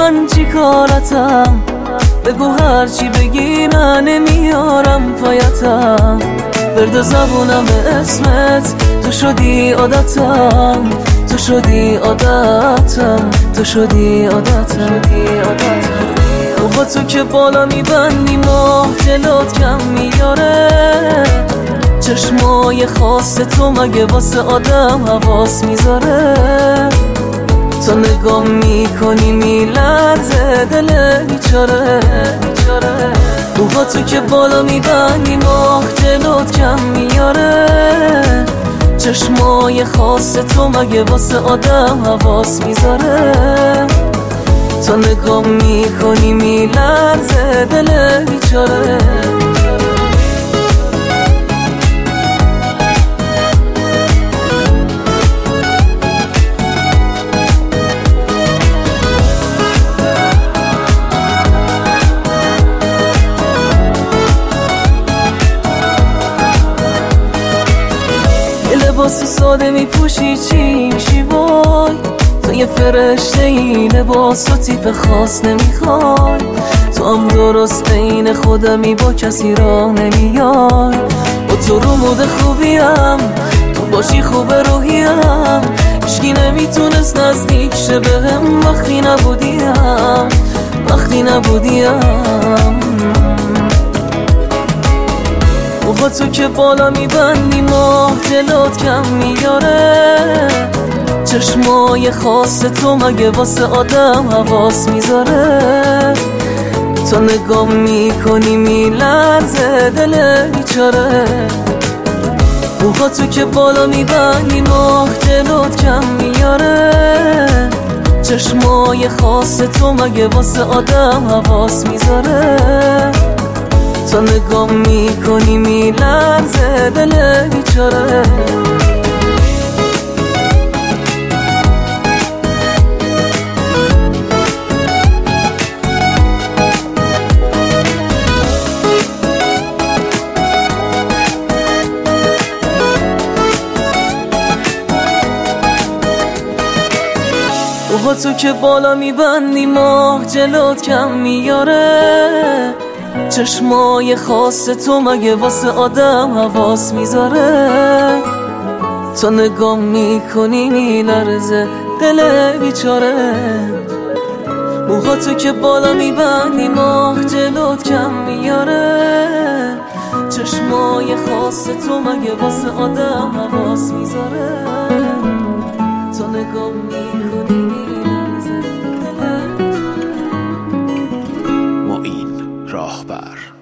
من چی کارتم؟ بگو هرچی بگی من نمیارم پایتم. برد زبونم به اسمت، تو شدی عادتم، تو شدی عادتم، تو شدی عادتم. با تو که بالا میبندی ماه جلوت کم میاره. چشمای خاص تو مگه واسه آدم حواس میذاره؟ تو نگاه میکنی میلرزه دل بیچاره. موها تو که بالا میبندی ماه جلوت کم میاره. چشمای خاص تو مگه واسه آدم حواس میذاره؟ تو نگاه میکنی میلرزه دل بیچاره. لباس ساده میپوشی چی میشی وای؟ تو یه فرشته ای لباس و تیپ خاص نمیخوای. تو هم درست عین خودمی با کسی راه نمیای. با تو رو مود خوبیم، تو باشی خوب روحیم. هیچکی نمیتونست نزدیک شه بهم وقتی نبودیم، وقتی نبودیم. با تو که بالا میبندی ماه جلوت کم میاره. چشمای خاص تو مگه واسه آدم حواس میذاره؟ تو نگاه میکنی میلرزه دل بیچاره. با تو که بالا میبندی ماه جلوت کم میاره. چشمای خاص تو مگه واسه آدم حواس میذاره؟ تو نگاه میکنی میلرزه دل بیچاره. با تو که بالا میبندی ماه جلوت کم میاره. چشمای خاص تو مگه واسه آدم حواس میذاره؟ تو نگاه میکنی میلرزه دل بیچاره. موها تو که بالا میبندی ماه جلوت کم میاره. چشمای خاص تو مگه واسه آدم حواس میذاره؟ تو نگاه میکنی میلرزه دل بیچاره. معین راهبر.